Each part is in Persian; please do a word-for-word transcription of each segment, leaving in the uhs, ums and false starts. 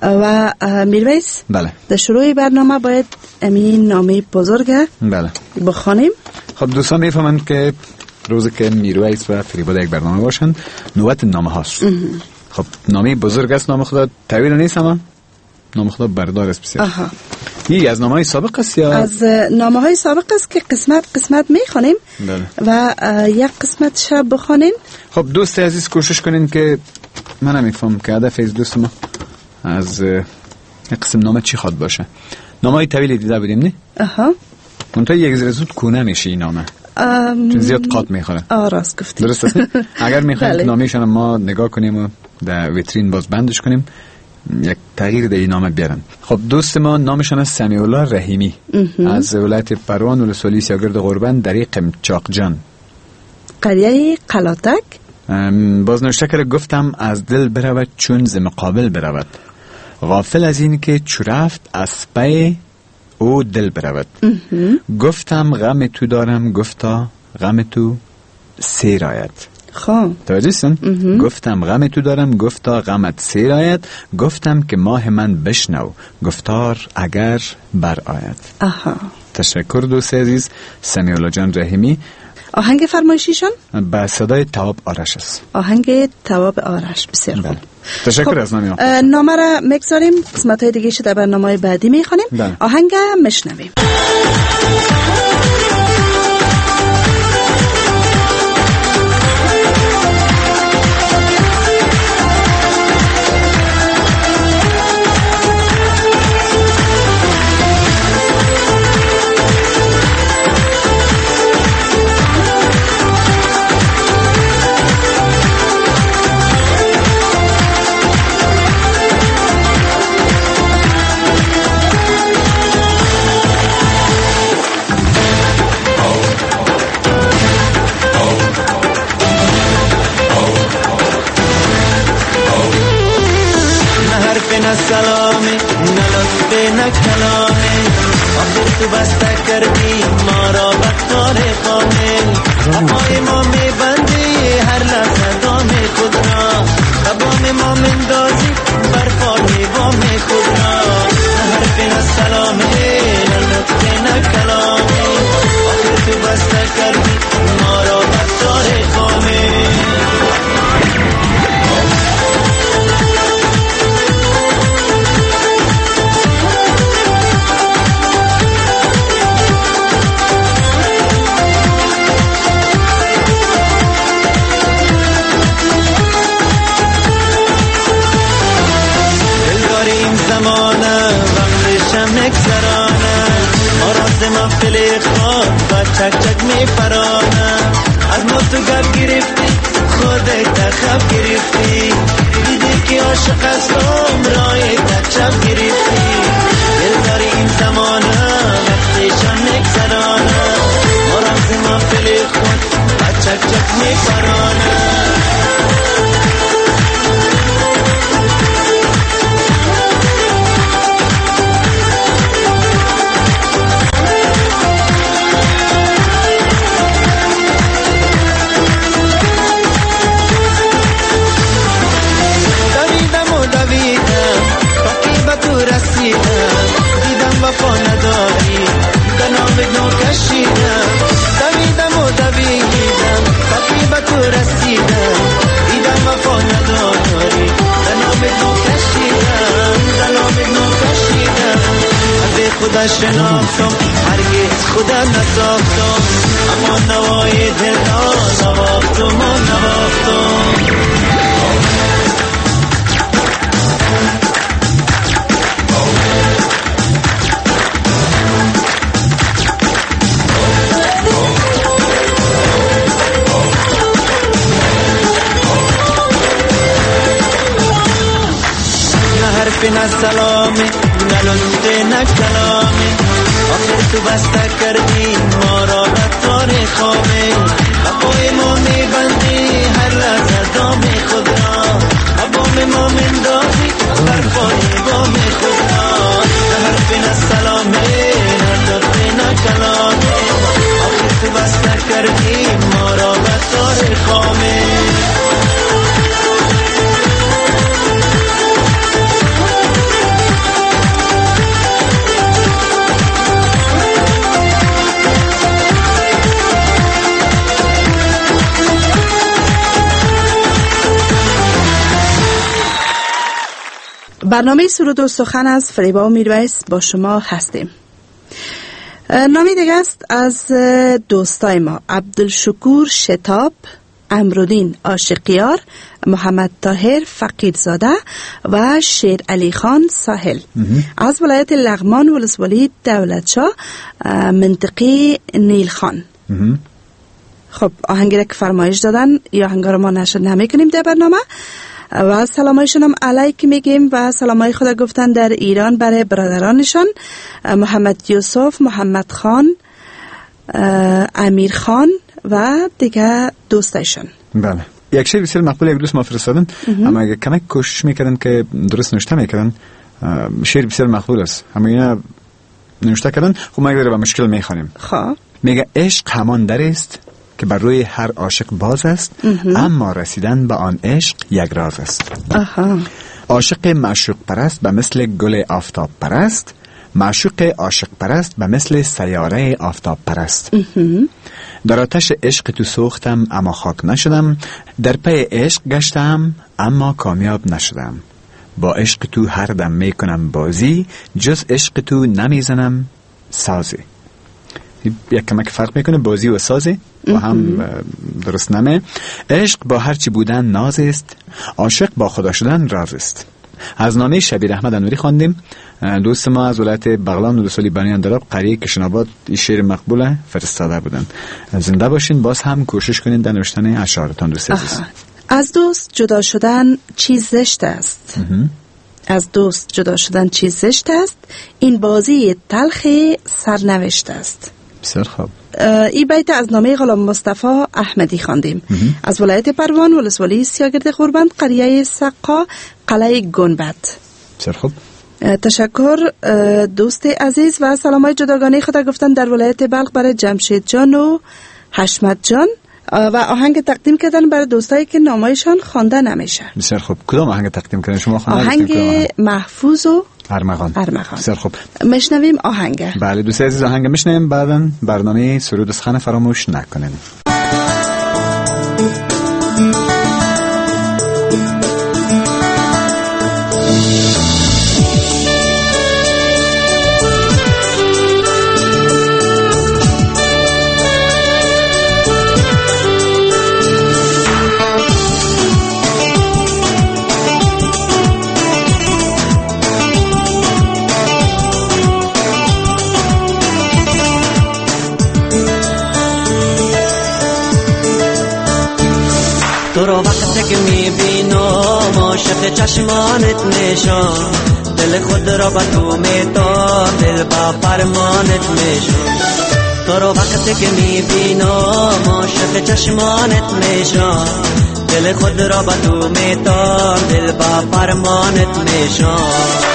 و میرویس بله در شروع برنامه باید امین نامه بزرگه بله بخوانیم. خب دوستان میفهمند که روزی که میرویس و فریبا یک برنامه باشن نوبت نامه هاست. خب نامه بزرگ است، نام خدا طویل نیست، اما نام خدا بردار است بسیار. آها. این از نامه های سابق است یا از نامه های سابق است که قسمت قسمت میخوانیم بله. و یک قسمت شب بخوانیم. خب دوست عزیز کوشش کنین که من نمیفهم که هدف از دوست ما از یک قسم نامه چی خواد باشه. نامه های طویل دیده بودیم نه؟ آها. منطقه یک ذره زود کونه میشه این نامه ام... چون زیاد قاط میخوره. آه راست گفتیم. درست است. اگر میخوایم بله. نامه‌شان ما نگاه کنیم و در ویترین باز بندش کنیم یک تغییر در این نامه بیارن. خب دوست ما نامشان است سمیع الله رحیمی از ولایت پروان ولسوالی سیاگرد قربان در قمچاقجان قریه قلاتک. باز نوشته کرده گفتم از دل برود چون ز مقابل برود، غافل از این که چو رفت از پی او دل برود. گفتم غم تو دارم گفتا غم تو سیر آید. خب توجه سن؟ گفتم غم تو دارم گفتا غمت سیر آید، گفتم که ماه من بشنو گفتار اگر بر آید. آها. تشکر دوست عزیز سمیع الله جان رحیمی. آهنگ فرمایشیشان با صدای تواب آرش است. آهنگ تواب آرش بسیار خوب. تشکر خب. از نامی. نامه را میگذاریم، قسمت های دیگه شده در برنامه بعدی میخوانیم. آهنگ میشنویم. سلامی نلطفه نکلامی آخر تو بسته کردی ما را بطار خامل اپای ما میبندی هر لحظه دام خود را تبام ما مندازی برپای بام خود را حرف نسلامی نلطفه نکلامی آخر تو بسته کردی ما را بطار خامل. محفل خواب و چک چک می پرانه از ما تو گپ گرفتی خودت تخب گرفتی دیدی که عاشق هستم رای تچب گرفتی دل داری این زمانه وقتشان نگذرانه ما رمز محفل خود و چک چک می پرانه. دیدم وفا نداری کنام نو کشیدم دویدم و دویدم فقی به تو رسیدم دیدم وفا نداری کنام نو کشیدم کنام نو کشیدم از خدا شناختم هرگز خدا نساختم اما نوای دل را نواختم و نواختم. نه سلامی نلنده نه کلامی آخر تو بسته کردی ما را بطار خامه اپای ما میبندی هر لحظه دام خود را ابام ما مندازی برپای بام خود را نه حرف نه سلامی نلنده نه کلامی آخر تو بسته کردی ما را بطار خامه. برنامه سرود و سخن از فریبا و میرویس با شما هستیم. نامی دیگه است از دوستای ما: عبدالشکور شتاب، امرالدین عاشقیار، محمد طاهر فقیرزاده و شیر علی خان ساحل از ولایت لغمان ولسوالی دولتشاه منطقه نیل خان. خب آهنگی را که فرمایش دادن یا آهنگا رو ما نشر نمیکنیم در برنامه و سلامایشون هم علیک میگیم و سلامای خدا گفتن در ایران برای برادرانشان محمد یوسف، محمد خان، امیر خان و دیگه دوستایشان. بله، یک شعر بسیار مقبول یک دوست ما فرستادن، اما اگه کمک کوشش میکردن که درست نوشته میکردن، شعر بسیار مقبول است، اما اینا نوشته کردن. خب ما اگر با مشکل میخوانیم. خب میگه عشق همان در است که بر روی هر عاشق باز است، اما رسیدن به آن عشق یک راز است. آها. عاشق معشوق پرست به مثل گل آفتاب پرست، معشوق عاشق پرست به مثل سیاره آفتاب پرست. در آتش عشق تو سوختم اما خاک نشدم، در پی عشق گشتم اما کامیاب نشدم. با عشق تو هر دم میکنم بازی، جز عشق تو نمیزنم سازی. یک کمک فرق میکنه بازی و سازی و هم درست نمه. عشق با هرچی بودن ناز است، عاشق با خدا شدن راز است. از نامه شبیر احمد انوری خواندیم. دوست ما از ولایت بغلان ولسوالی بنی اندراب قریه کشناباد این شعر مقبوله فرستاده بودن. زنده باشین، باز هم کوشش کنین در نوشتن اشعارتان دوست عزیز. از دوست جدا شدن چیز زشت است. از دوست جدا شدن چیز زشت است، این بازی تلخ سرنوشت است. بسیار خوب. این بیت از نامه غلام مصطفی احمدی خواندیم. از ولایت پروان ولسوالی سیاگرد قربند قریه سقا قلعه گنبد. بسیار خوب. تشکر دوست عزیز و سلامای جداگانه خدا گفتن در ولایت بلخ برای جمشید جان و حشمت جان و آهنگ تقدیم کردن برای دوستایی که نامایشان خوانده نمیشه. بسیار خوب. کدام آهنگ تقدیم کردن شما خوانده؟ آهنگ محفوظ و ارمغان. ارمغان. بسیار خوب. میشنویم آهنگ. بله دوستای عزیز، آهنگ میشنویم، بعداً برنامه سرود و سخن فراموش نکنین. تو رو وقتی که میبینم عاشق چشمانت میشم، دل خود را با تو میتام، دل با فرمانت میشم. تو رو وقتی که میبینم عاشق چشمانت میشم، دل خود را با تو میتام، دل با فرمانت میشم.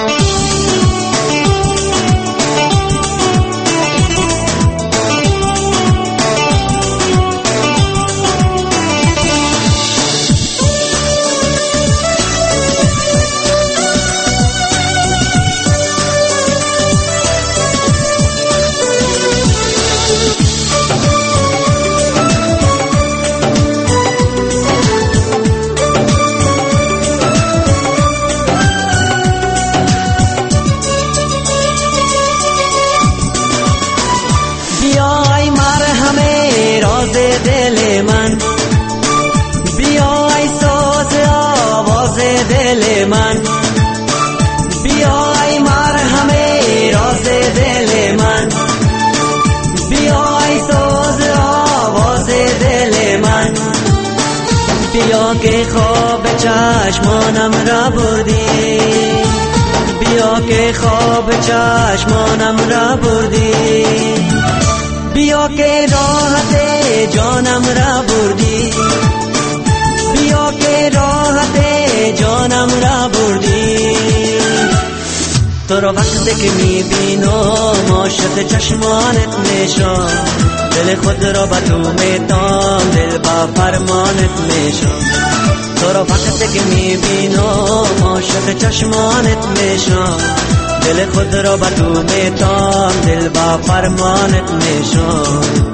دل من بیا ای ساز آواز دل من، بیا ای مرهم راز دل من، بیا ای ساز آواز دل من. بیا که خواب چشمانم را بردی، بیا که خواب چشمانم را بردی، بیا که راحت جانم را بردی، بیا که راحت جانم را بردی. تو رو وقتی که میبینم عاشق چشمانت میشم، دل خود را با تو میتام، دل با فرمانت میشم. تو رو وقتی که میبینم عاشق چشمانت میشم، دل خود را با تو میتام، دل با فرمانت میشم.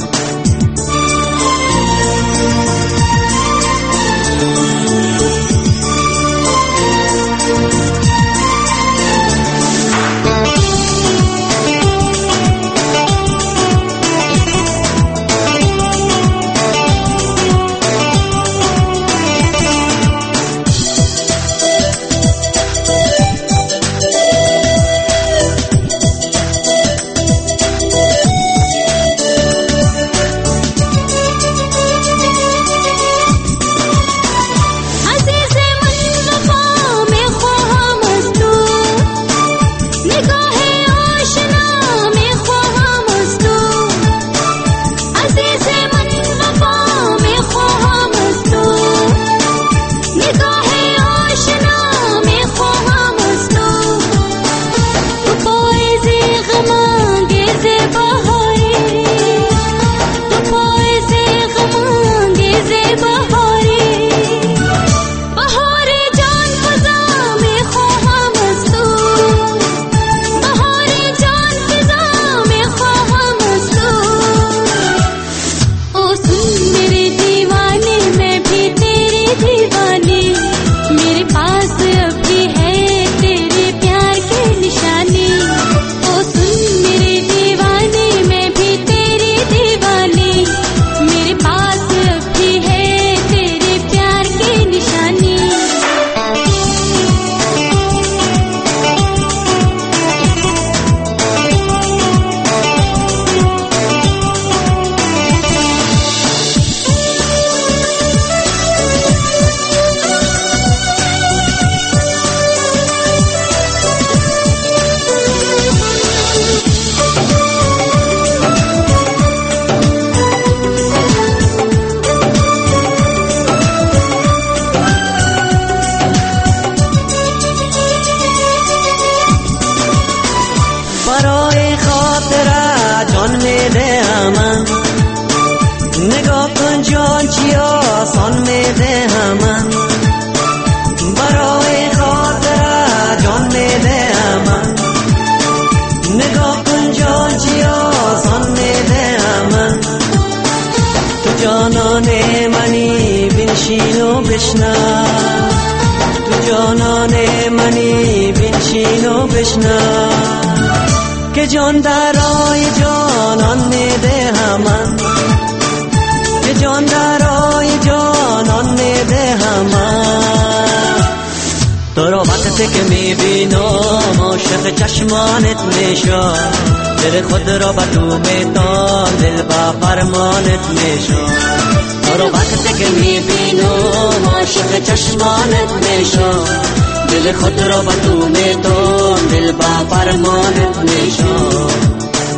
من نگاه کن جان چی آسان میده من برای خاطر جان میده من نگاه کن جان چی آسان میده من تو جانان منی بنشین و بشنو تو جانان منی بنشین و بشنو که جان درای جانان میده من که جان درای جانان میده من تو رو وقتی که میبینم عاشق چشمانت میشم دل خود را به تو میتام دل با فرمانت میشم تو رو وقتی که میبینم عاشق چشمانت میشم دل خود را به تو میتام دل با فرمانت میشم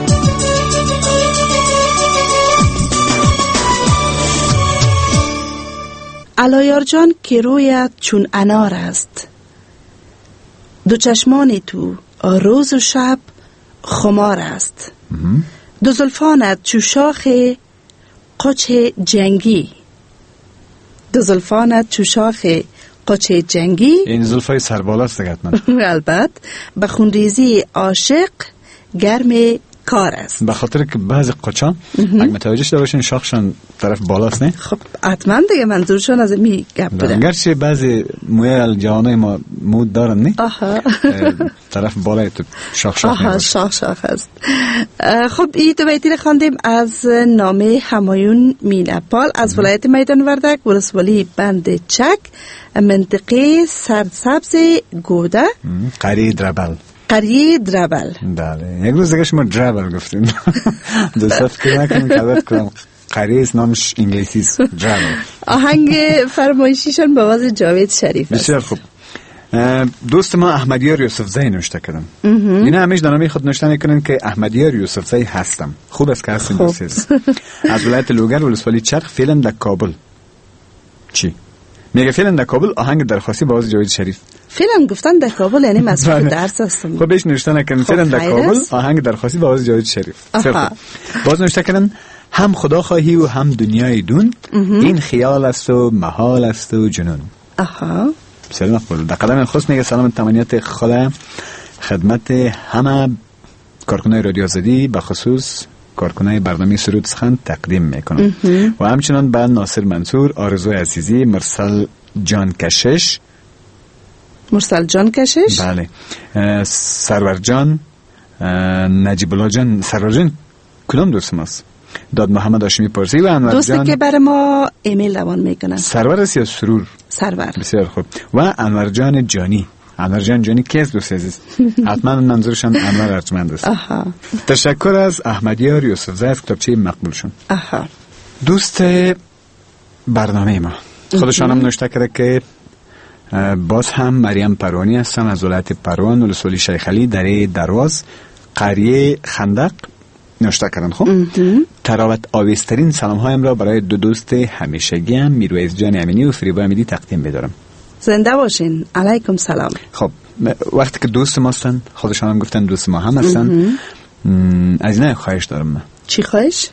علایار جان که رویت چون انار است دو چشمان تو روز و شب خمار است دو زلفانت چو شاخ قاچ جنگی دو زلفانت چو شاخ قاچ جنگی این زلفای سربالا است دیگه حتما البته به خونریزی عاشق گرم کار است به خاطر که بعضی قاچا اگه متوجه شده باشین شاخشان طرف بالاست نه خب حتما دیگه منظورشان از می گپ بوده گرچه بعضی موی جوانای ما مود دارن نه آها طرف بالای تو شاخ شاخ آها شاخ شاخ است خب این دو بیتی رو خواندیم از نامه همایون مینپال از ولایت میدان وردک ولسوالی بند چک منطقه سرسبز گوده قریه دربل قریه دربل بله یک روز دیگه شما دربل گفتیم دوستا فکر نکنم که البته کنم قریه نامش انگلیسی است دربل آهنگ فرمایشیشان با آواز جاوید شریف است بسیار خوب دوست ما احمدیار یوسفزئی نوشته کردن اینا همیشه در نامه خود نوشته میکنن که احمدیار یوسفزئی هستم خوب است که هستیم دوست از ولایت لوگر ولسوالی چرخ فعلا در کابل چی میگه فعلا در کابل آهنگ درخواستی با آواز جاوید شریف فعلا گفتن در کابل یعنی مصروف درس هستم خب بهش نوشته نکنن فعلا در کابل آهنگ درخواستی با آواز جاوید شریف باز نوشته کردن هم خدا خواهی و هم دنیای دون این خیال است و محال است و جنون آها سلام خود در قدم خصوص میگه سلام تمنیات خاله خدمت همه کارکنای رادیو آزادی به خصوص کارکنای برنامه سرود سخن تقدیم میکنم و همچنان به ناصر منصور آرزوی عزیزی مرسل جان کشش مرسل جان کشش بله سرور جان نجیب الله جان سرور جان کدام دوست ماست داد محمد هاشمی پرسی و انور دوستی جان که برای ما ایمیل روان میکنن سرور است یا سرور سرور بسیار خوب و انور جان جانی انور جان جانی کیست دوست عزیز حتما منظورشان انور ارجمند است آها تشکر از احمدیار یوسفزئی از کتابچه مقبول شون آها دوست برنامه ما خودشان هم نوشته کرده که باز هم مریم پروانی هستم از ولایت پروان ولسوالی شیخ علی دره درواز قریه خندق نوشته کردن. خب تراوت آویزترین سلام هایم را برای دو دوست همیشگی هم میرویز جان امینی و فریبا امیدی تقدیم بدارم. زنده باشین. علیکم سلام. خب وقتی که دوست ما هستن خودشان هم گفتن دوست ما هم هستن از اینه خواهش دارم من. چی خواهش؟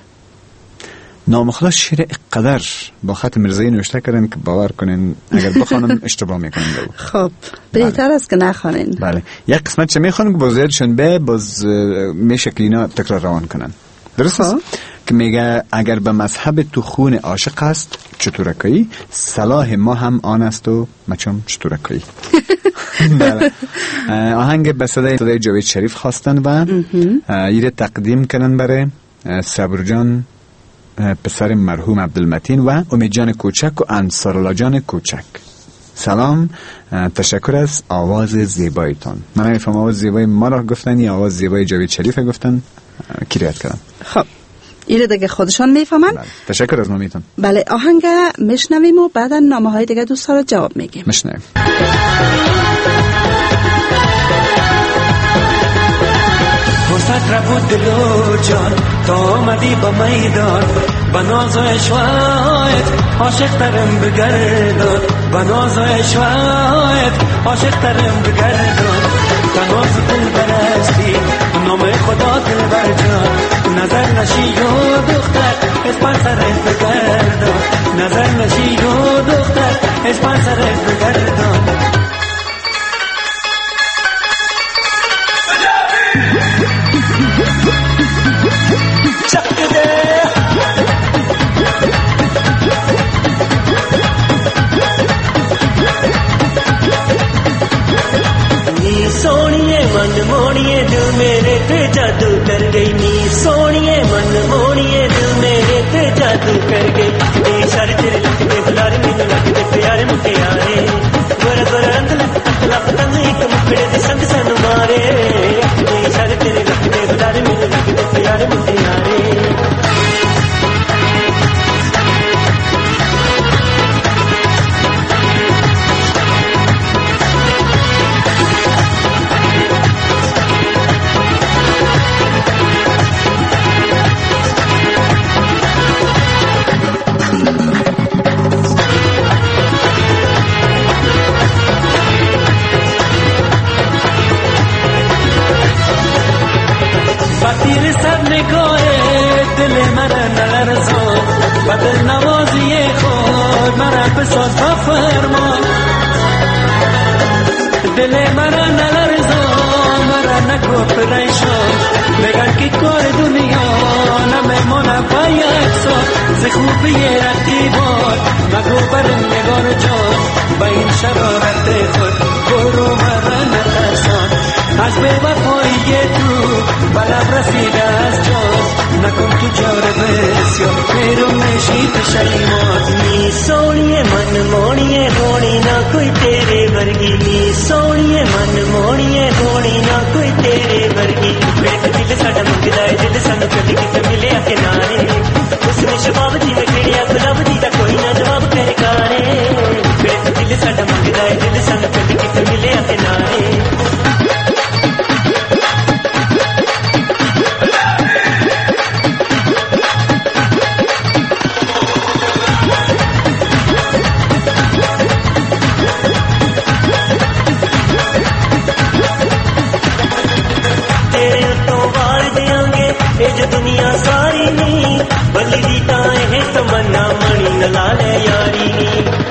نامخلا شیر اقدر با خط مرزایی نوشته کردن که باور کنین اگر بخوانم اشتباه میکنم. خب بهتر است که نخوانین. بله یک قسمت چه میخوانم که باز زیادشون به باز میشه که اینا تکرار روان کنن. درست است؟ که میگه اگر به مذهب تو خون عاشق است چطورکایی صلاح ما هم آن است و مچم چطورکایی. بله. آهنگ به صدای صدای جاوید شریف خواستن و ایره تقدیم کنن برای صبر جان پسر مرحوم عبدالمتین و امید جان کوچک و انصارالله جان کوچک. سلام، تشکر از آواز زیبایتان. من نمیفهم آواز زیبای ما را گفتن یا آواز زیبای جاوید شریف گفتن کی رعایت کردن. خب ایره دیگه خودشان میفهمن. بله. تشکر از نامیتون. بله آهنگ میشنویم و بعدا نامه های دیگه دوستا رو جواب میگیم. میشنویم. حسد را بود دلو جان تا آمدی با میدان بناز و اشوایت عاشق ترم بگردان بناز و اشوایت عاشق ترم بگردان تناز دل برستی نام خدا دل بر جان نظر نشی و मन मोड़िए दिल मेरे पे जादू कर गई नी सोनिए मन मोड़िए दिल मेरे पे जादू कर गई ये सारे तेरे लगते गुलार मैनू लगते प्यारे मुके यारे गोरा गोरा रंग लगता पतंग एक मुकड़े दे संग सानू मारे ये सारे तेरे लगते गुलार मैनू लगते प्यारे मुके यारे तेरे सदमे कोए दिल मरा नलरज़ो बदल नवाज़िए खुद मरा बसोस फरमा दिल मरा नलरज़ो मरा नको परेशो बेगर की कोई दुनिया न मैं मोना पाया सो ज़ख़ूबिये रतीबोर मगो बरने गोरजो बाइन शरारत खुद गोरो मरा नलरज़ो आज बेवफाई ये तू बला रसीदा जो न कुम तू जोर बेसियो मेरो में शीत शरीमोत नी सोनिए मन मोड़िए होनी ना कोई तेरे वर्गी नी सोनिए मन मोड़िए होनी ना कोई तेरे वर्गी बेट दिल साडा मंगदा है दिल सानू कदी किते मिले आ किनारे उसने शबाब दी में खड़िया गुलाब दी दा कोई ना जवाब करे काने बेट दिल साडा मंगदा है दिल सानू कदी किते मिले आ किनारे दुनिया सारी नी बली दी ताए है तमन्ना मणि न लाले यारी नी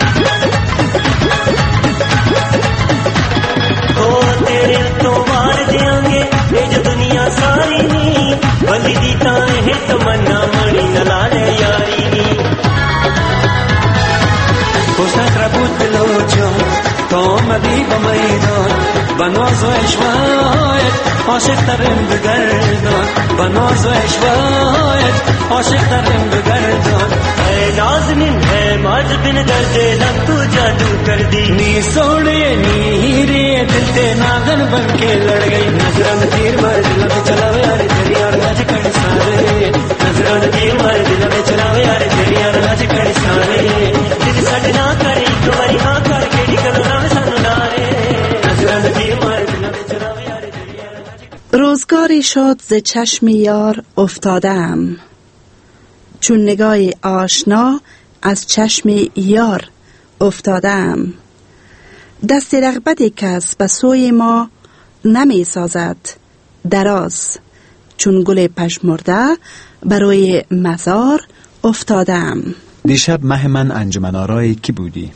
ओ तेरे तो मार देंगे ये जो दुनिया सारी नी बली दी ताए है तमन्ना मणि न लाले यारी नी कोसा क्रबुत लोचो तो मदी बमैदान बनवाज़ो ऐशवायत عاشق ترم بگردان بناز و اشوایت عاشق ترم بگردان اے نازنین ہے ماز بن درد لب تو جادو کر دی نی سوڑے نی ہیرے دل تے ناگن بن کے لڑ گئی نظران تیر مار دل میں چلاوے یار تیری یار لاج کڑ سارے نظران تیر مار دل میں چلاوے یار تیری یار لاج کڑ سارے دل سڈ نہ کرے ایک واری ہاں کر کے نکلو نہ سانو نارے نظران تیر مار دل میں چلاوے روزگاری شد ز چشم یار افتادم چون نگاه آشنا از چشم یار افتادم دست رغبت کس به سوی ما نمی سازد دراز چون گل پژمرده برای مزار افتادم. دیشب مه من انجمن آرای کی بودی؟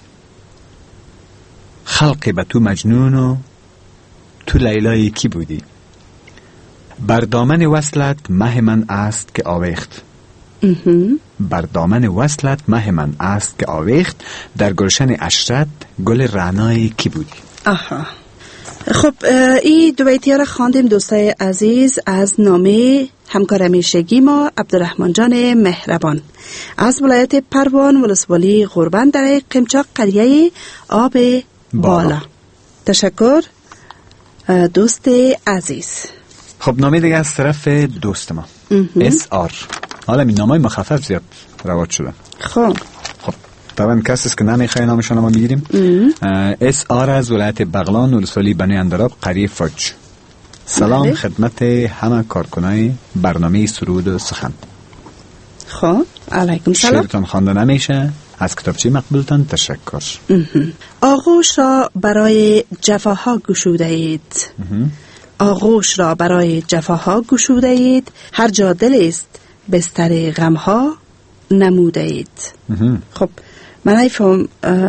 خلق به تو مجنون و تو لیلای کی بودی؟ بر دامن وصلت مه من است که آویخت. بر دامن وصلت مه من است که آویخت در گلشن عشرت گل رعنای کی بودی؟ آها. خب این دو بیتی ها را خواندیم دوستای عزیز از نامه همکار همیشگی ما عبدالرحمن جان مهربان از ولایت پروان ولسوالی غربند در قمچاق قریه آب بالا, بالا. تشکر دوست عزیز. خب نامه دیگه از طرف دوست ما اس آر. حالا این نامه مخفف زیاد رواج شده. خب خب طبعا کسی است که نمیخواه نامشان ما میگیریم. اس آر از ولایت بغلان ولسوالی بنی اندراب قریه فج. سلام بله. خدمت همه کارکنای برنامه سرود و سخن. خب علیکم سلام. شعرتان خوانده نمیشه. از کتابچه مقبولتان تشکر. آغوش را برای جفاها گشوده اید. آغوش را برای جفاها گشوده اید. هر جا دل است بستر غمها نموده اید. خب من نفهم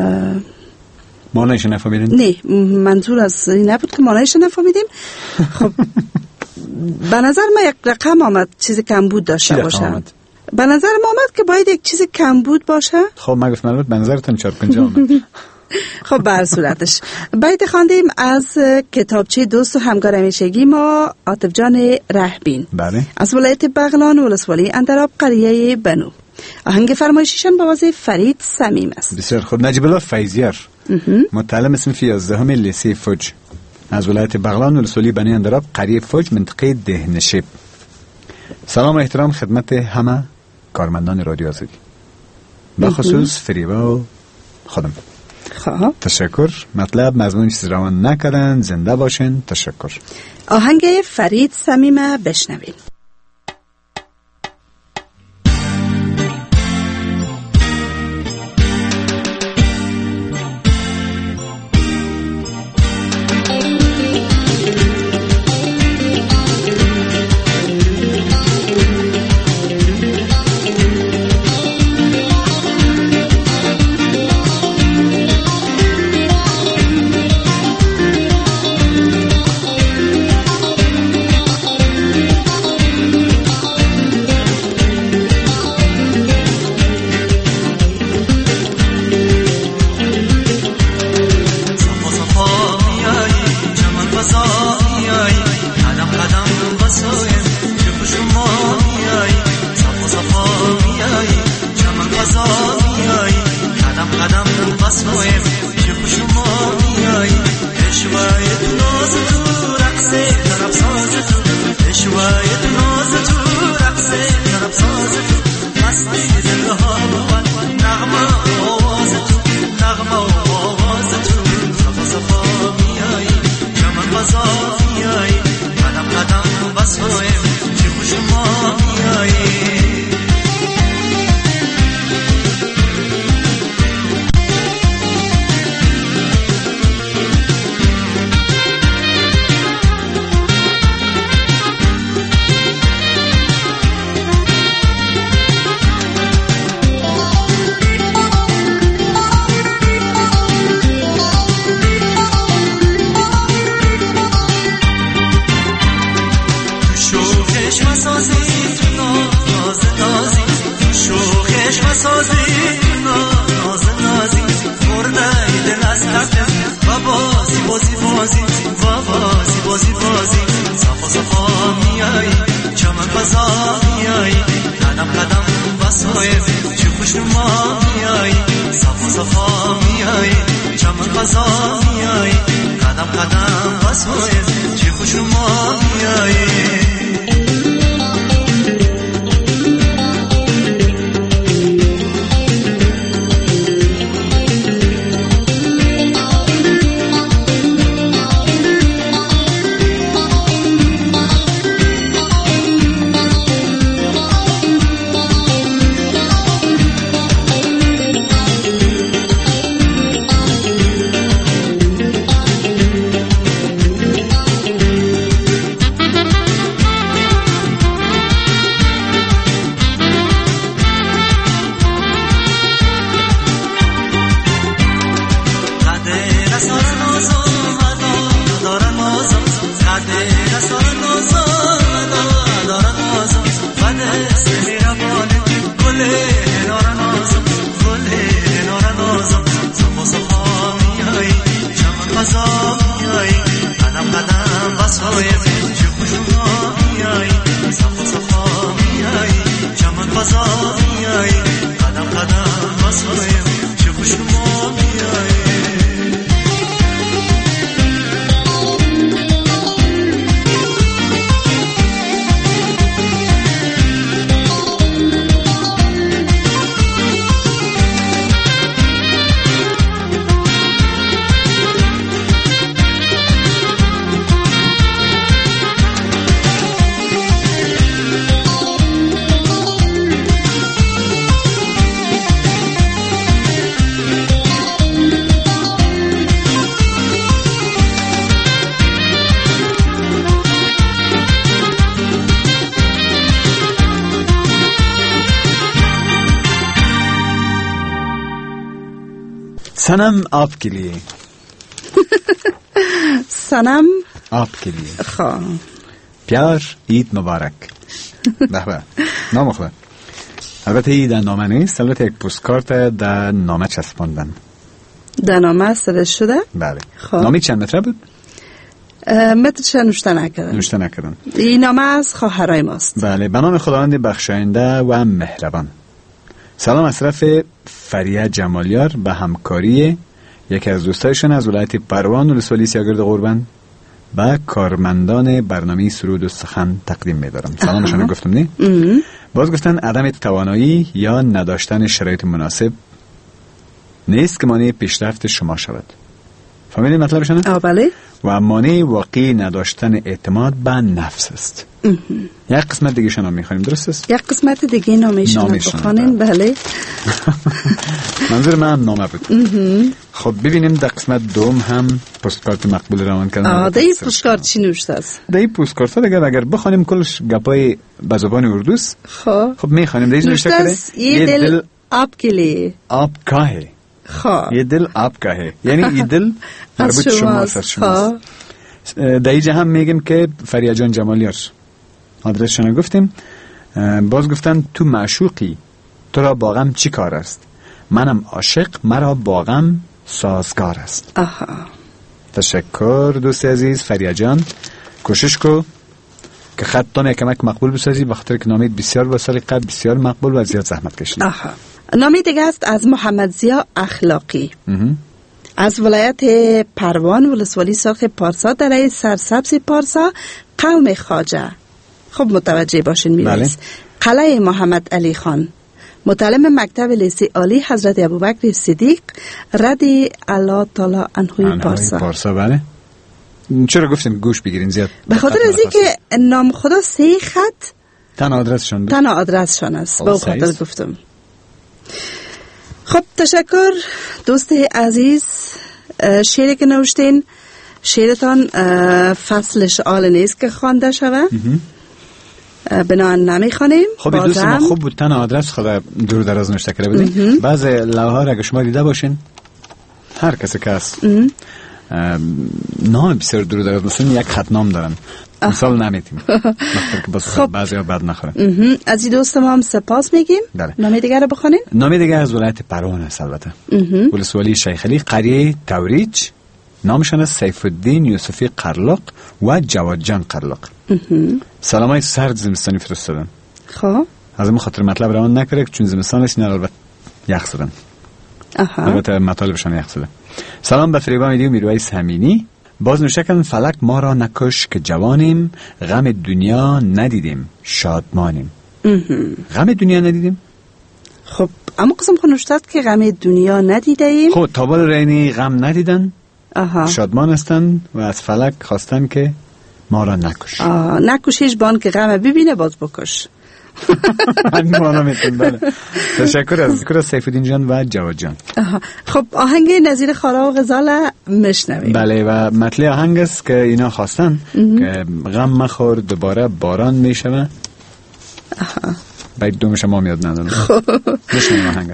معنیش نفهمیدین؟ نه منظور از این نبود که معنیش نفهمیدیم. خب به نظر من یک رقم آمد چیز کمبود داشته باشه. به نظر ما آمد که باید یک چیز کمبود باشه. خب من گفتم البته به نظرتون چهار پنجاه آمد. خب بر صورتش بیت خواندیم از کتابچه دوست و همکار همیشگی ما عاطف جان رهبین. بله. از ولایت بغلان ولسوالی اندراب قریه بنو. آهنگ فرمایشیشان با وازه فرید صمیم است. بسیار خوب. نجیب الله فیضیار متعلم اسم یازدهم لیسه فوج از ولایت بغلان ولسوالی بنو اندراب قریه فوج منطقه دهنشب. سلام و احترام خدمت همه کارمندان رادیو آزادی، به خصوص فریبا و خودم. خواه. تشکر. مطلب مضمون چیز روان نکردن. زنده باشین. تشکر. آهنگ فرید صمیم بشنوین. सनम आपके लिए सनम आपके लिए خب پیار عید مبارک. به به نام خوبه. البته این در نامه نیست، البته یک پوستکارت در نامه چسباندن. در نامه استفاده شده. بله. خب. نامه چند متره بود؟ مترش نوشته نکردن. نوشته نکردن. این نامه از خواهرای ماست. بله. به نام خداوند بخشاینده و مهربان. سلام از طرف فریه جمالیار به همکاری یکی از دوستایشون از ولایت پروان ولسوالی سیاگرد قربان و کارمندان برنامه سرود و سخن تقدیم می‌دارم. سلامشون گفتم نه؟ باز گفتن عدم توانایی یا نداشتن شرایط مناسب نیست که مانع پیشرفت شما شود. فهمیدید مطلبشون؟ آه بله. و مانع واقعی نداشتن اعتماد به نفس است. یک قسمت دیگه شما می‌خوایم، درست است؟ یک قسمت دیگه نامشون بخونین. بله. منظور من نامه بود. خب ببینیم در قسمت دوم هم پستکارت مقبول روان کردن. آه در این پستکارت چی نوشته است؟ در این پستکارت دیگه اگر بخونیم کلش گپای به زبان اردوست. خب خب می‌خوانیم در این نوشته کرده یه دل آب کلی آب کاهه. خب یه دل آب کاهه، یعنی یه دل مربوط شماست از شماست. در اینجا هم میگیم که فریه جان جمالیار آدرسشون گفتیم. باز گفتن تو معشوقی تو را با غم چی کار است؟ منم عاشق مرا با غم سازگار است. آها. تشکر دوست عزیز فریه جان. کوشش کو که خطتان یکمک مقبول بسازی، بخاطر که نامید بسیار با سلیقه، بسیار مقبول و زیاد زحمت کشید. آها. نامی دیگه است از محمد ضیا اخلاقی از ولایت پروان ولسوالی سرخ پارسا در سرسبز پارسا قوم خواجه. خب متوجه باشین میرس. بله. قلعه محمد علی خان متعلم مکتب لیسه عالی حضرت ابوبکر صدیق رضی الله تعالی عنه پارسا. پارسا بله. چرا گفتیم گوش بگیرین زیاد؟ به خاطر از اینکه نام خدا سه خط تن آدرسشون بود. تن آدرسشون است. به خاطر گفتم. خب تشکر دوست عزیز. شعری که نوشتین شعرتان فصلش آل نیست که خوانده شوه، بنابراین نمیخوانیم. خب دوست ما خوب بود تن آدرس خدا دور دراز نوشته کرده بودین. بعض لوحه را اگه شما دیده باشین هر کسی که هست نام بسیار دور دراز مثلا یک خط نام دارن مثال نمیتیم وقتی که باز خب. بعضی ها بد نخورن. از این دوست ما هم سپاس میگیم. نام دیگر رو بخونین. نام دیگر از ولایت پروان است البته. ولسوالی شیخ علی قریه توریج. نامشان است سیف الدین یوسفی قرلق و جواد جان قرلق. سلامای سرد زمستانی فرستادن. خب از این خاطر مطلب روان نکرده چون زمستان است نه البته یخ زدن. البته مطالبشان یخ زده. سلام به فریبا میدیو میرویس همینی. باز نوشکن فلک ما را نکش که جوانیم، غم دنیا ندیدیم شادمانیم. غم دنیا ندیدیم؟ خب اما قسم خونشتاد که غم دنیا ندیدیم. خب تابال رینی غم ندیدن. آها. شادمان هستن و از فلک خواستن که ما را نکش. آه نکش هیچ بان که غم ببینه باز بکش. همین مانا میتون. بله تشکر از ذکر سیف الدین جان و جواد جان. خب آهنگ نظیر خارا و غزال مشنویم. بله و مطلع آهنگ است که اینا خواستن که غم مخور دوباره باران میشوه. باید دومش ما میاد ندارم. مشنویم آهنگ.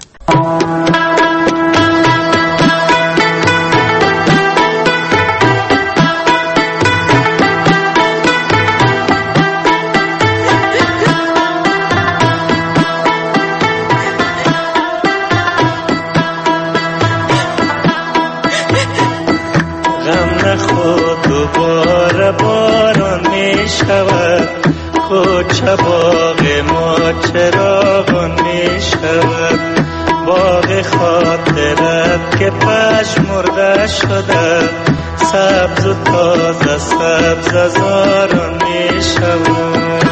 دوباره باران می شود کوچه باغ ما چراغان می شود باغ خاطرت که پژمرده شده سبز و تازه سبز از آران می شود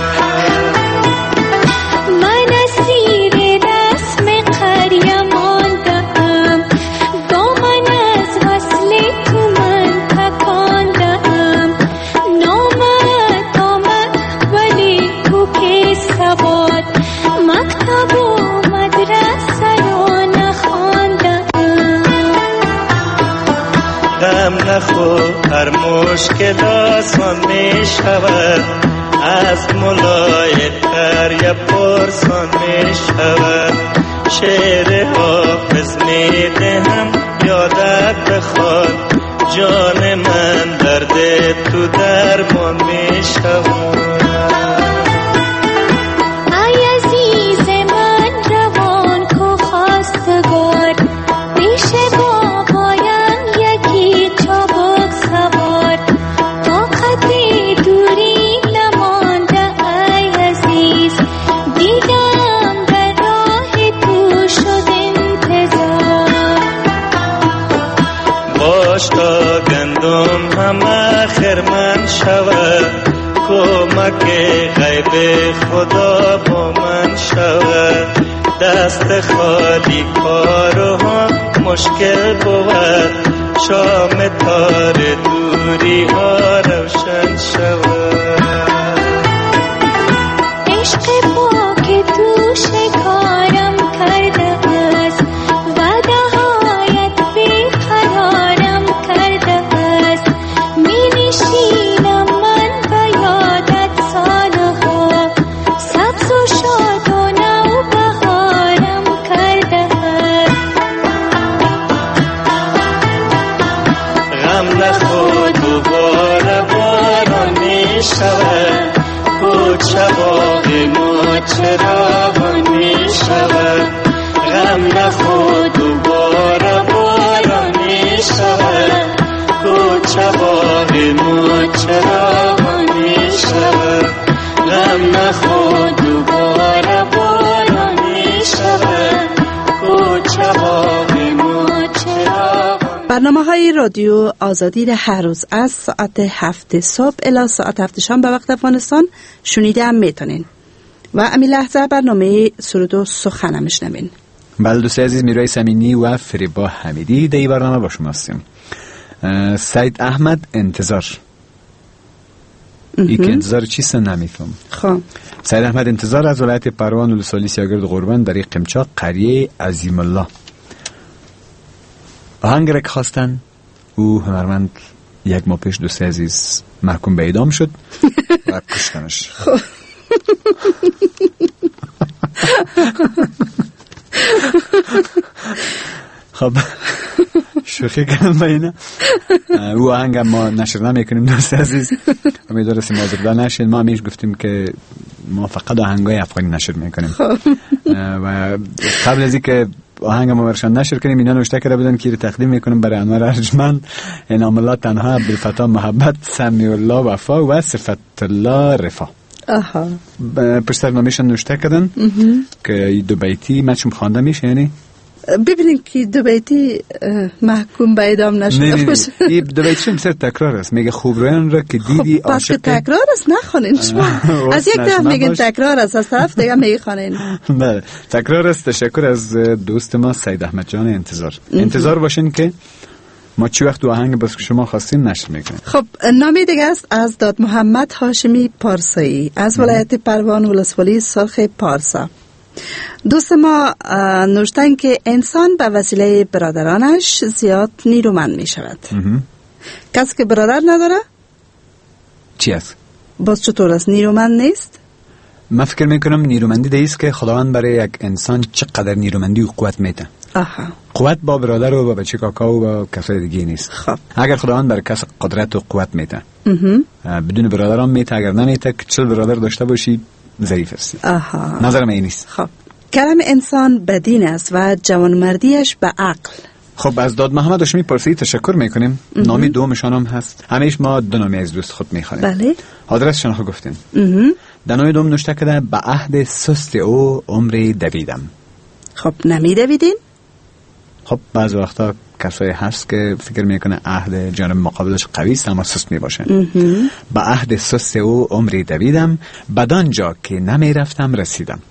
من اسیر رسم قریه ماندم دامن از وصل تو من تکاندم نامت آمد ولی تو که سواد مکتب و مدرسه را نخواندم غم نخور هر مشکل آسان می شود از ملای تر یا پرسان می شود شعر حافظ می دهم یادت بخواد جان من درد تو درمان می شود ای عزیز من روان کو خواستگار پیش بابای کمک غیب خدا با من شود دست خالی کارها مشکل بود شام تار دوری ها روشن شود عشق پاک تو شکارم کرده است وعده هایت بیقرارم کرده است می نشینم من به یادت سالها سبز و شاد و نو بهارم کرده است غم نخور دوباره بارانی شود کوچه باغ ما چراغانی شود غم نخور دوباره بارانی شود کوچه باغ ما چراغانی شود غم نخور دوباره بارانی شود کوچه باغ ما چراغانی. برنامه های رادیو آزادی را هر روز از ساعت هفت صبح الی ساعت هفت شام به وقت افغانستان شنیده هم میتونین و امی لحظه برنامه سرود و سخن هم میشنوین. بله دوست عزیز، میرای سمینی و فریبا حمیدی در این برنامه با شما هستیم. سید احمد انتظار ای که انتظار چیست نمیفهم. خب سید احمد انتظار از ولایت پروان ولسوالی سیاگرد قربان در قمچاق قریه عظیم الله آهنگ را که خواستن او هنرمند یک ماه پیش دوست عزیز محکوم به اعدام شد و کشتنش. خب شوخی کردم با اینا. او آهنگ ما نشر نمیکنیم دوست عزیز، امیدوارم که معذرت نشید. ما همیشه گفتیم که ما فقط آهنگای افغانی نشر میکنیم و قبل از اینکه آهنگ ما برشان نشر کنیم اینا نوشته کرده بودن که تقدیم میکنیم برای انوار ارجمند، انعام الله تنها، عبدالفتاح محبت، سمیع الله وفا و صفت الله رفا. آها پشت سر نامیشان نوشته کردن که دو بیتی من چون خوانده میشه. یعنی ببینید که دو بیتی محکوم به اعدام نشده باشه. این دو بیتی بسیار تکرار است. میگه خوبرویان را که دیدی خب پس که تکرار است نخوانین شما. از یک طرف میگن تکرار است، از طرف دیگه میگه خوانین. بله تکرار است. تشکر از دوست ما سید احمد جان انتظار. انتظار باشین که ما چی وقت دو آهنگ بس که شما خواستین نشر میکنیم. خب نامی دیگه است از داد محمد هاشمی پارسایی از ولایت پروان ولسوالی سرخ پارسا. دوست ما نوشتن که انسان به وسیله برادرانش زیاد نیرومند می شود. کسی که برادر نداره چی است؟ باز چطور است نیرومند نیست؟ من فکر میکنم نیرومندی دیست که خداوند برای یک انسان چقدر نیرومندی و قوت میده. آها. قوت با برادر و با بچه کاکا و با کسای دیگه نیست. خب اگر خداوند برای کس قدرت و قوت میده بدون برادران میده، اگر نمیده که چل برادر داشته باشی ضعیف هستی. آها. نظرم این نیست. خب کلام انسان به دین است و جوانمردیش به عقل. خب از داد محمد هاشمی پارسایی تشکر میکنیم. نامی دومشان هم هست. همیشه ما دو نامی از دوست خود میخوانیم. بله. آدرسشان خود گفتیم. در نامی دوم نوشته کرده به عهد سست او عمری دویدم. خب نمی دویدین؟ خب بعض وقتا کسایی هست که فکر میکنه عهد جانب مقابلش قوی است اما سست میباشه. به عهد سست او عمری دویدم، بدان جا که نمی رفتم رسیدم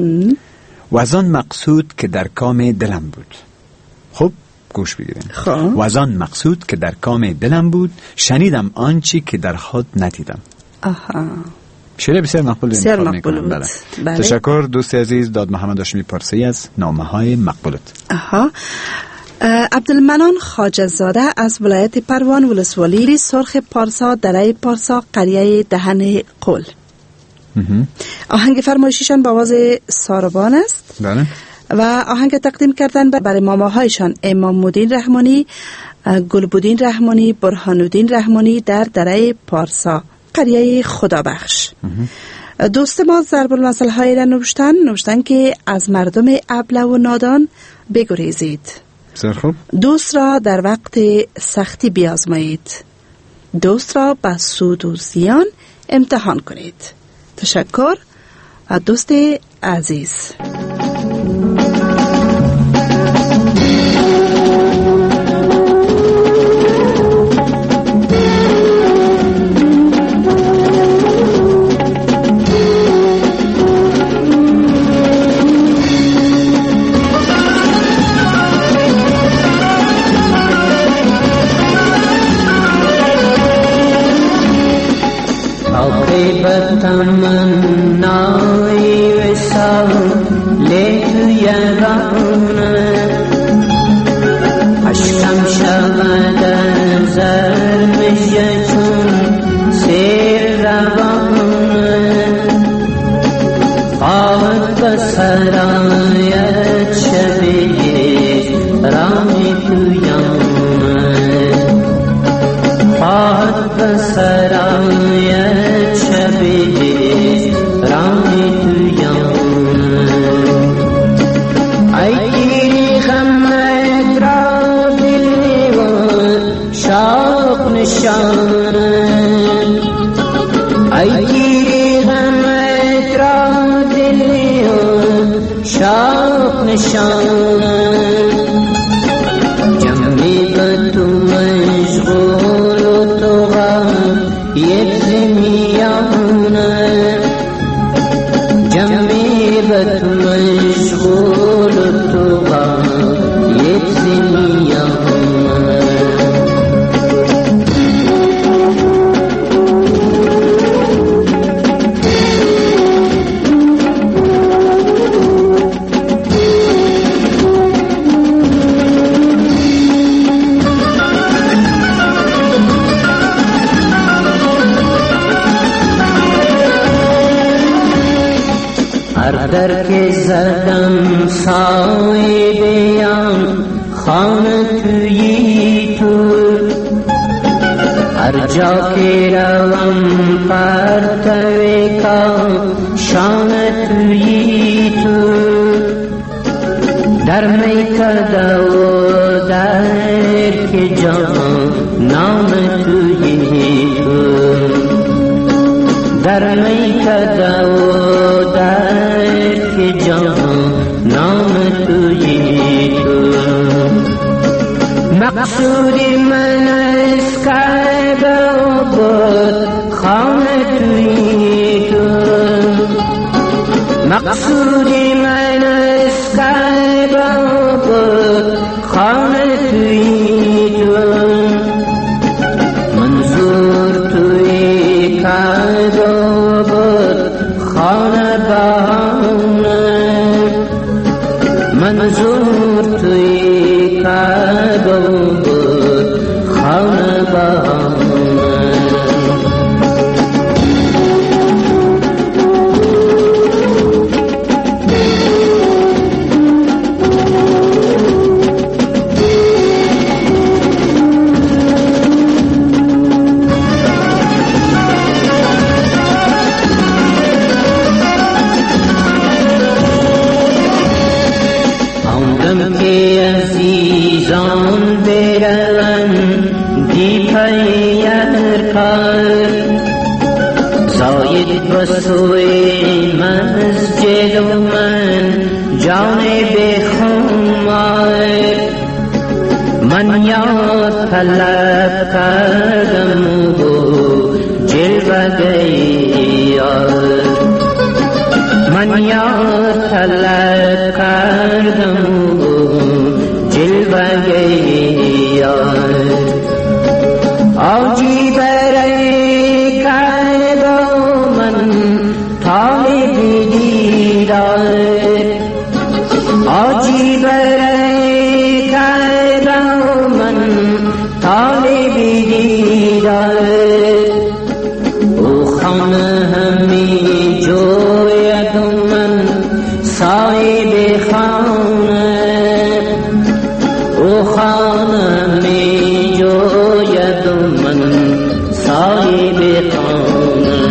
و از آن مقصود که در کام دلم بود. خب گوش بگیرین. خب و از آن مقصود که در کام دلم بود شنیدم آنچی که در خود ندیدم. آها. شعر بسیار مقبول بسیار مقبول بود. بله. بله. تشکر دوست عزیز داد محمد هاشمی پارسایی از نامه های مقبولت. آها. عبدالمنان خواجه زاده از ولایت پروان ولسوالی سرخ پارسا درای پارسا قریه دهن قل. آهنگ فرمایشیشان با آواز ساربان است. بله. و آهنگ تقدیم کردن برای ماماهایشان امامالدین رحمانی، گلبودین رحمانی، برهانالدین رحمانی در درای پارسا قریه خدابخش. دوست ما ضرب المثل های را نوشتن نوشتن که از مردم ابله و نادان بگریزید. خوب. دوست را در وقت سختی بیازمایید، دوست را به سود و زیان امتحان کنید. تشکر دوست عزیز. بتمنای وصال تو یگانه عشقم شود از ارمش چون سیر روانه خواهد به سرایت شبیه رامی تویانه خواهد به سرایت شبیه رامی تویانه ای گیری غمت را دلی و شوق نشانه ای گیری غمت را دلی و شوق نشانه جمعی به تو مشغول و تو غم یک زمیانه جمعی به تو مشغول و تو غم یک زمیانه هر در که زدم صاحبیم خانه تویی تو هر جا که روم پرتوی کاشانه تویی تو در میکده و در که جان نام تویی تو در میکده و در که جان نام تویی تو مقصود من از کعبه و بود خانه تویی تو مقصود من از کعبه و بود خانه تویی تو منظور توی کعبه و بود خانه بهانه منظور توی کعبه و بود خانه بهانه عزیزان برون دی پیر کار زاید بسوی مسجد و من جانب خمار من یاد طلب کردم و جلوه گئی من یاد طلب کردم جلوه گئی آجی برای کعبه من طالب دیدار آجی برای کعبه من طالب دیدار او خانه همی جوید من صاحب خانه او خانه می جوید من صاحب خانه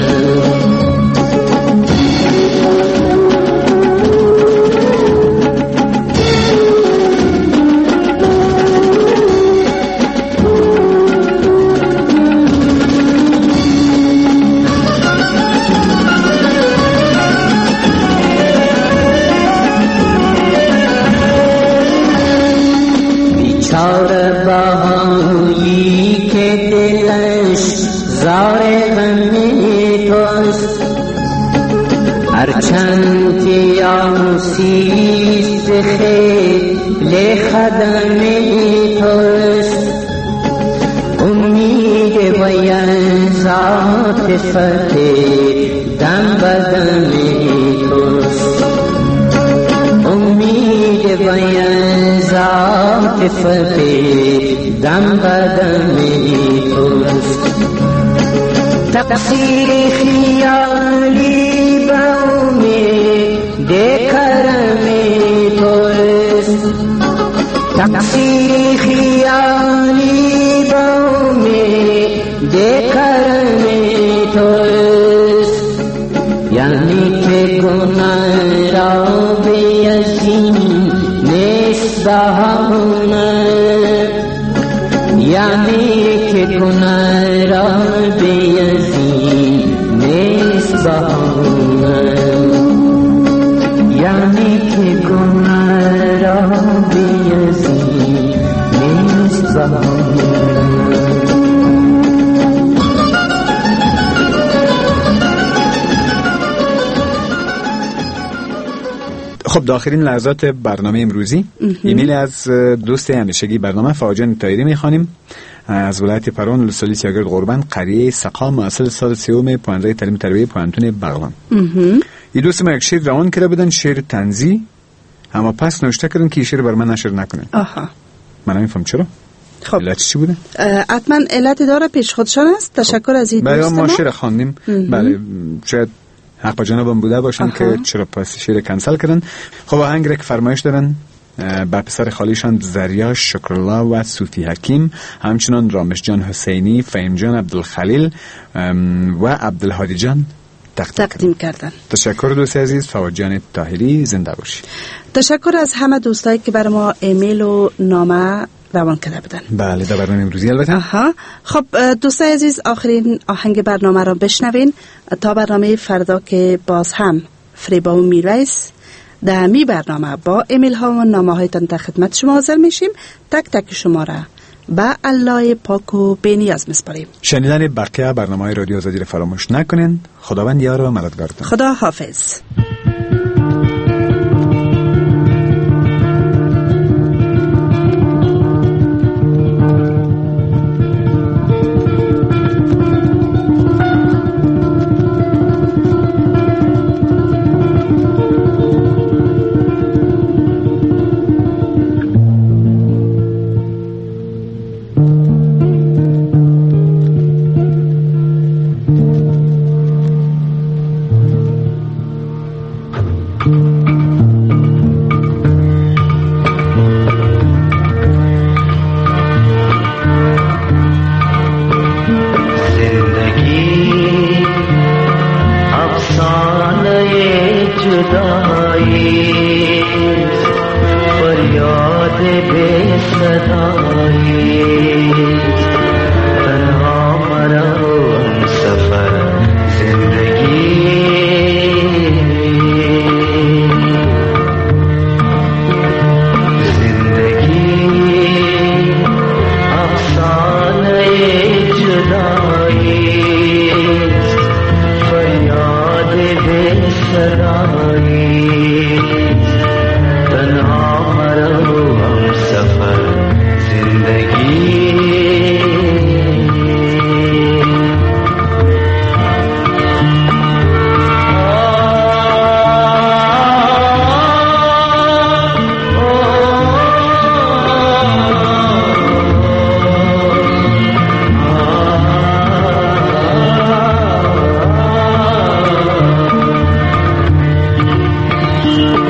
بیچاره بهایی که دلش زار غمی توست هرچند که آسیست خیل خدمی توست امید وی از ذات فتح دم بدن توست امید بیان ذات فتح دم بدن توست تقصیر خیالی با امید کرم توست تقصیر خیالی با امید کرم توست یعنی که گناه را به یقین نیست بهانه یعنی که گناه را به یقین نیست بهانه یعنی که گناه را به یقین نیست بهانه. خب داخلین لحظات برنامه امروزی ایمیل از دوست همیشگی برنامه فاجان تایری میخوانیم از ولایت پرون لسولی سیاگرد قربان قریه سقام اصل سال سیوم پانزده تعلیم تربیه پوانتون بغلان. این دوست ما یک شعر روان کرده بودن، شعر تنزی، اما پس نوشته کردن که شعر بر من نشر نکنه. آها. من نمیفهم چرا؟ خب علت چی بوده؟ حتما علت داره پیش خودشان است. تشکر از این دوست ما. ما شعر خواندیم. بله شاید حق با جنابم بوده باشن که چرا پس شعر کنسل کردن. خب آهنگ را که فرمایش دارن با پسر خالیشان زریا شکرالله و صوفی حکیم، همچنان رامش جان حسینی، فهیم جان عبدالخلیل و عبدالهادی جان تقدیم کردن. تشکر دوست عزیز. فواد جان طاهری زنده باشی. تشکر از همه دوستایی که برای ما ایمیل و نامه روان کرده بودن. بله در برنامه امروزی البته. آها. خب دوستای عزیز آخرین آهنگ برنامه را بشنوین تا برنامه فردا که باز هم فریبا و میرویس در می برنامه با ایمیل ها و نامه هایتان در خدمت شما حاضر میشیم. تک تک شما را به الله پاک و بی‌نیاز میسپاریم. شنیدن بقیه برنامه های رادیو آزادی را فراموش نکنین. خداوند یار و مددگارتان. خدا حافظ.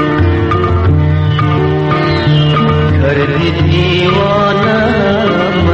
दीवाना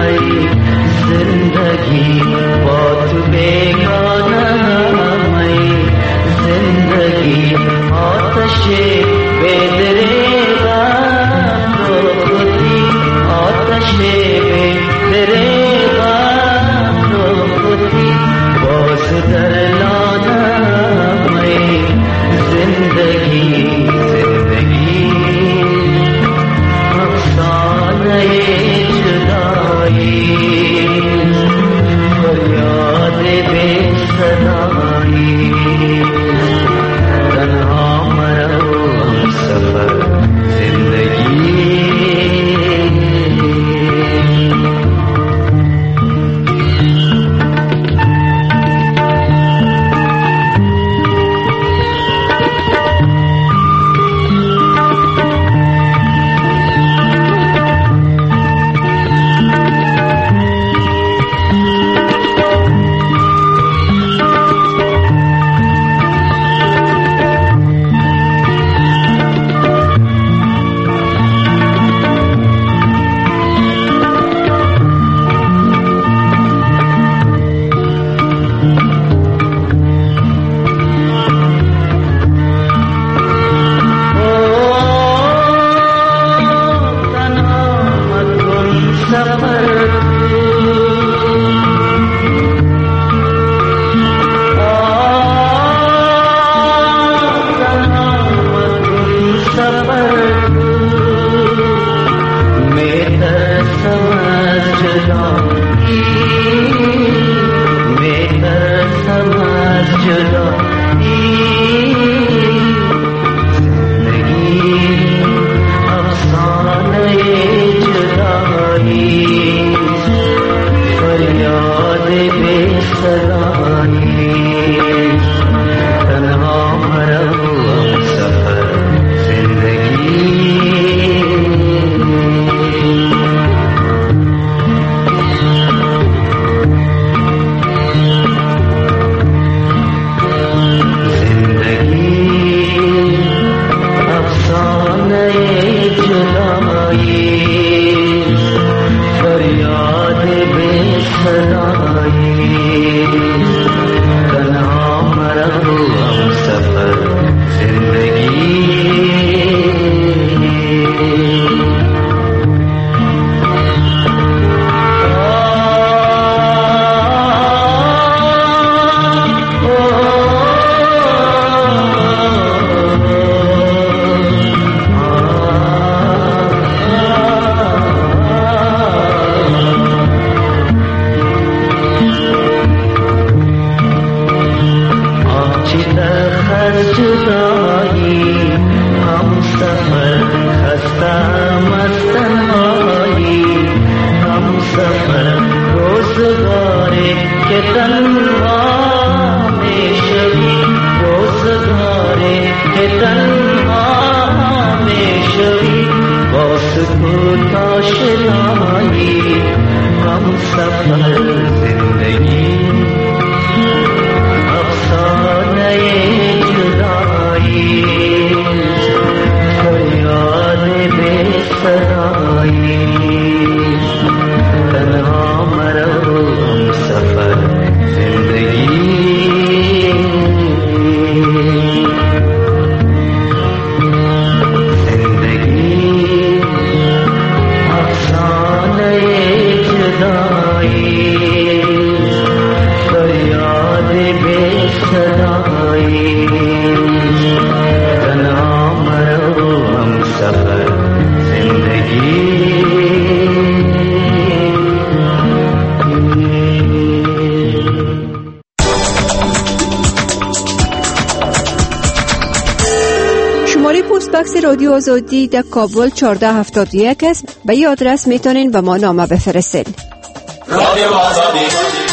رادیو آزادی در کابل چهارده هفتاد و یک است. به این آدرس میتونین به ما نامه بفرستین. رادیو آزادی